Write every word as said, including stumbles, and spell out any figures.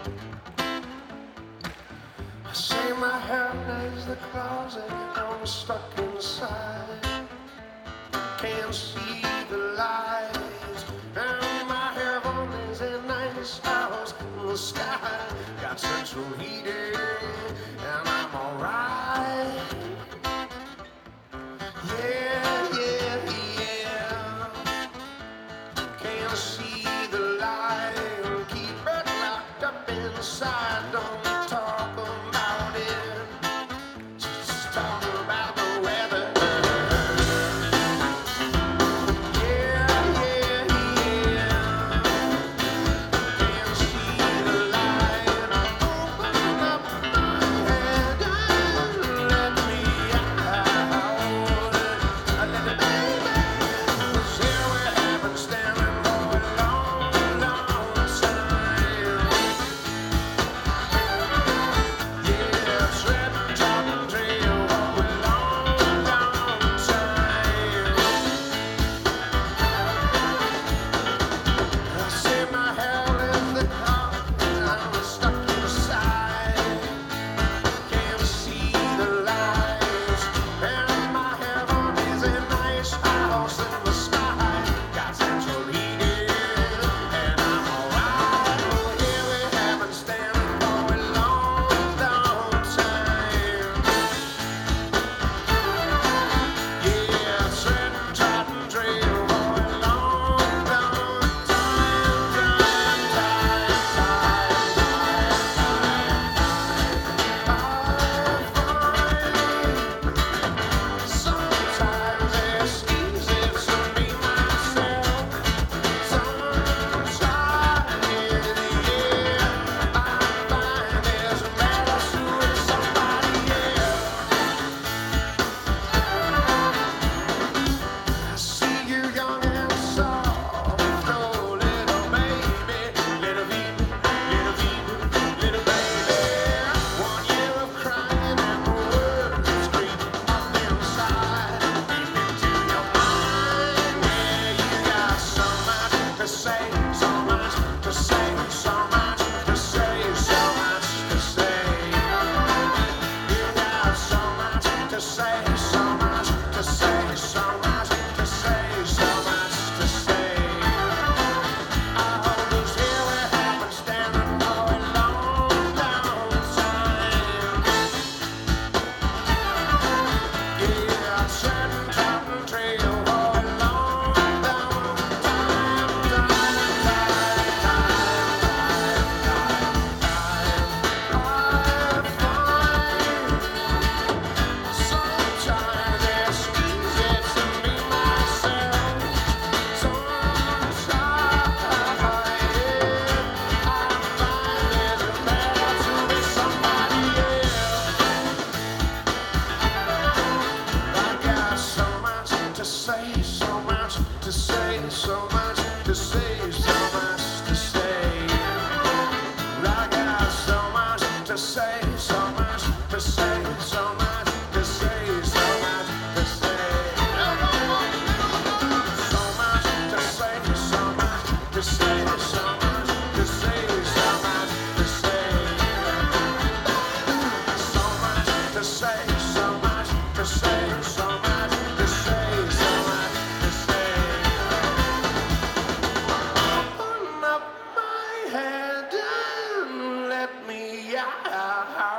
I say my head is the closet, I'm stuck inside. Can't see the lights, and my heaven is a nice house in the sky. Got central heating, and I'm alright. Yeah, yeah, yeah. Can't see the light, keep it locked up inside. Don't talk about it, just talk about the weather. Yeah, yeah, yeah. Can't see the light. Open up my head and let me out. Let me, baby. 'Cause here we have been standing for a long, long time. Yeah, treading Jordan trail for a long, long time. I say my hell is the car, and I'm stuck inside. Can't see the lights, and my heaven is a nice house in the sky. Got central heating, and I'm alright. Oh, here we have been standing for a long, long time. Yeah, treading Jordan trail for a long, long time, time, time, sometimes it's easy to be myself. Sometimes, yeah, I find it's better to be somebody else. I see you young and soft, oh little baby, little baby, little baby, little baby. One year of crying and the words creep up inside, deep into your mind. Yeah, you got so much to say, so much to say, so much to say, so much to say. You got so much to say, so much to say, so much to say, so much to say. I hold this here we have been standing for a long, long time. Yeah, treading Jordan trail for a long, long time, time, time, time, time, time. Sometimes it's easy to be myself. Sometimes, yeah, I find it's better to be somebody else. I got so much to say, so much to say, so much to say, so much to say. I got so much to say, so much to say, so much to say, so much to say. So much to say, so much to say, so much to say, so much to say. So much to say, so much to say, so much to say, so much to say. Open up my head and let me out.